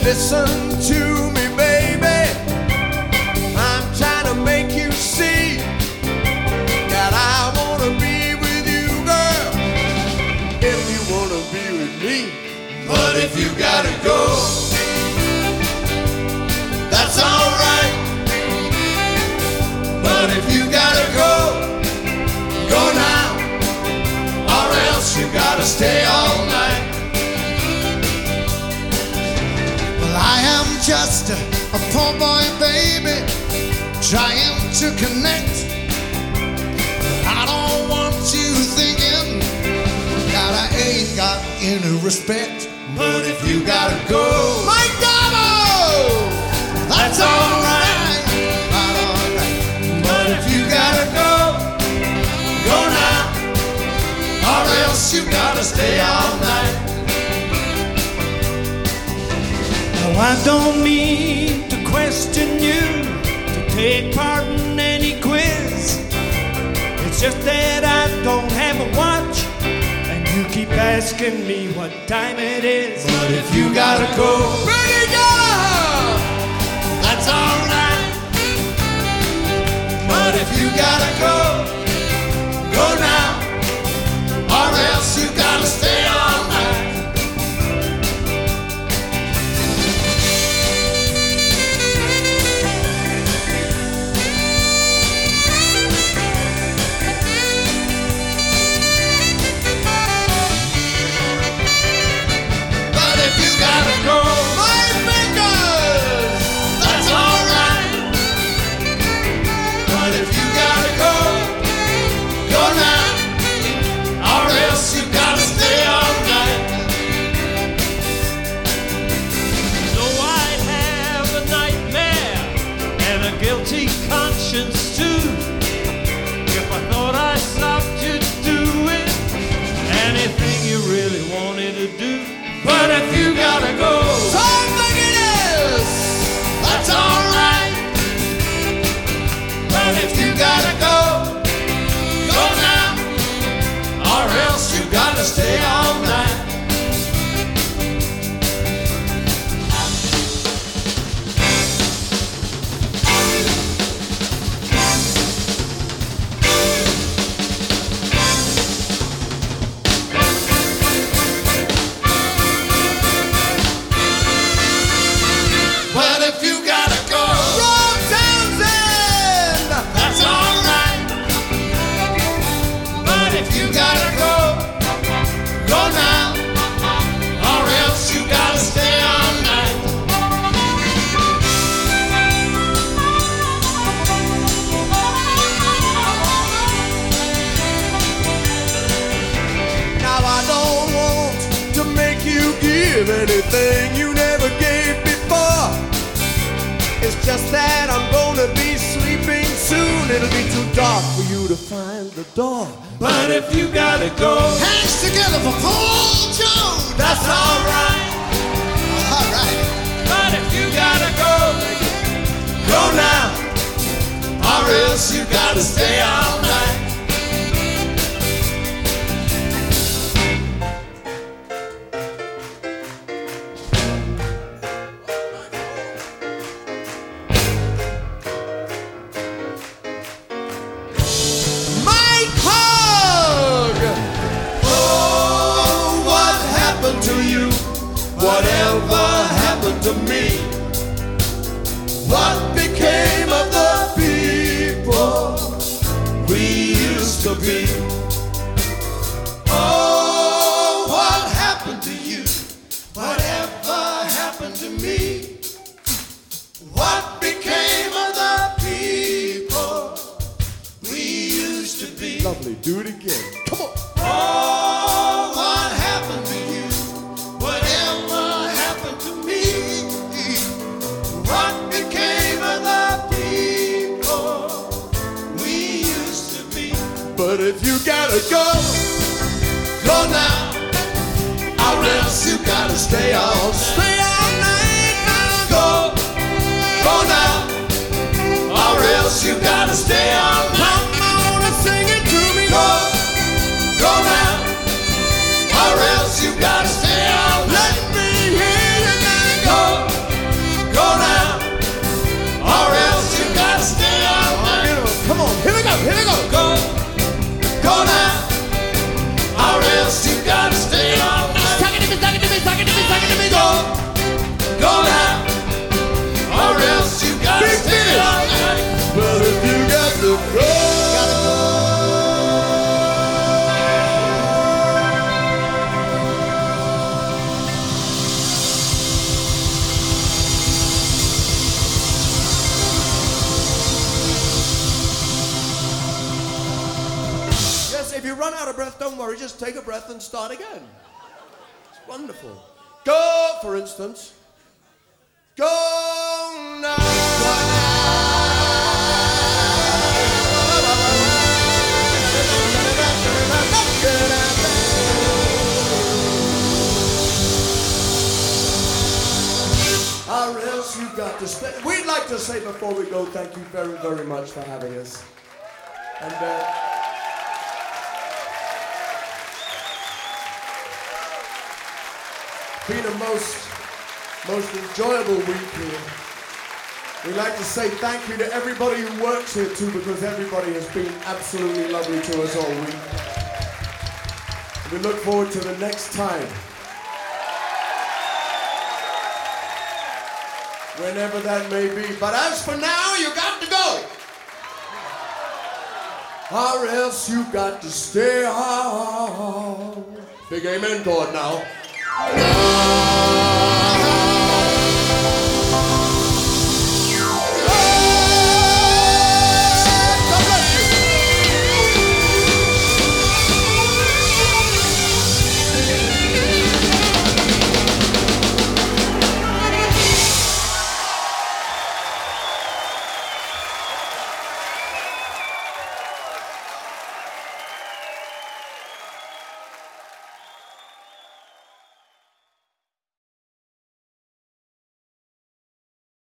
Listen to me, baby. I'm trying to make you see that I wanna be with you, girl, if you wanna be with me. But if you gotta go, that's alright. But if you gotta go, go now, or else you gotta stay all night. Well, I am just a poor boy, baby, trying to connect. I don't want you thinking that I ain't got any respect. But if you gotta go, Mike Darbo, that's alright, right, alright. But if you gotta go, go now, or else you gotta stay all night. Now I don't mean to question you, to take part in any quiz. It's just that I don't have a watch, and you keep asking me what time it is. But if you gotta go, Benny Gotta, that's alright. But if you gotta go, go now, or else you gotta stay all night. But if you gotta go, my fingers, that's alright. But if you gotta go, go now, or else you gotta stay all night. So I'd have a nightmare and a guilty conscience too, if I thought I stopped you doing anything you really wanted to do. But if you gotta go, time like it is, that's alright. But if you gotta go, go now, or else you gotta stay all night. But if you gotta go, Rob Townsend, that's alright. But if you gotta go, go now, or else you gotta stay all night. Now I don't want to make you give anything you never gave before. It's just that I'm gonna be sleeping soon. It'll be too dark for you to find the door. But if you gotta go, hands together for Paul Jones. That's alright. Alright. But if you gotta go, go now, or else you gotta stay all night. Mike Hogg! Oh, what happened to you? Whatever happened to me? What became of the people we used to be? Oh, what happened to you? Whatever happened to me? What became of the people we used to be? Lovely, do it again. Come on. Oh, what happened to you? Whatever happened to me? What became of the people we used to be? But if you gotta go, go now, or else you gotta stay all night. Go, go now, or else you gotta stay all night. Come on and sing it to me. Go, go now, or else you gotta stay all night. Let me hear you now. Go, if you run out of breath, don't worry, just take a breath and start again. It's wonderful. Go, for instance. Go now. Or else you've got to stay. We'd like to say before we go, thank you very, very much for having us. And been a most enjoyable week here. We'd like to say thank you to everybody who works here too, because everybody has been absolutely lovely to us all week. We look forward to the next time. Whenever that may be. But as for now, you got to go. Or else you got to stay home. Big amen chord now.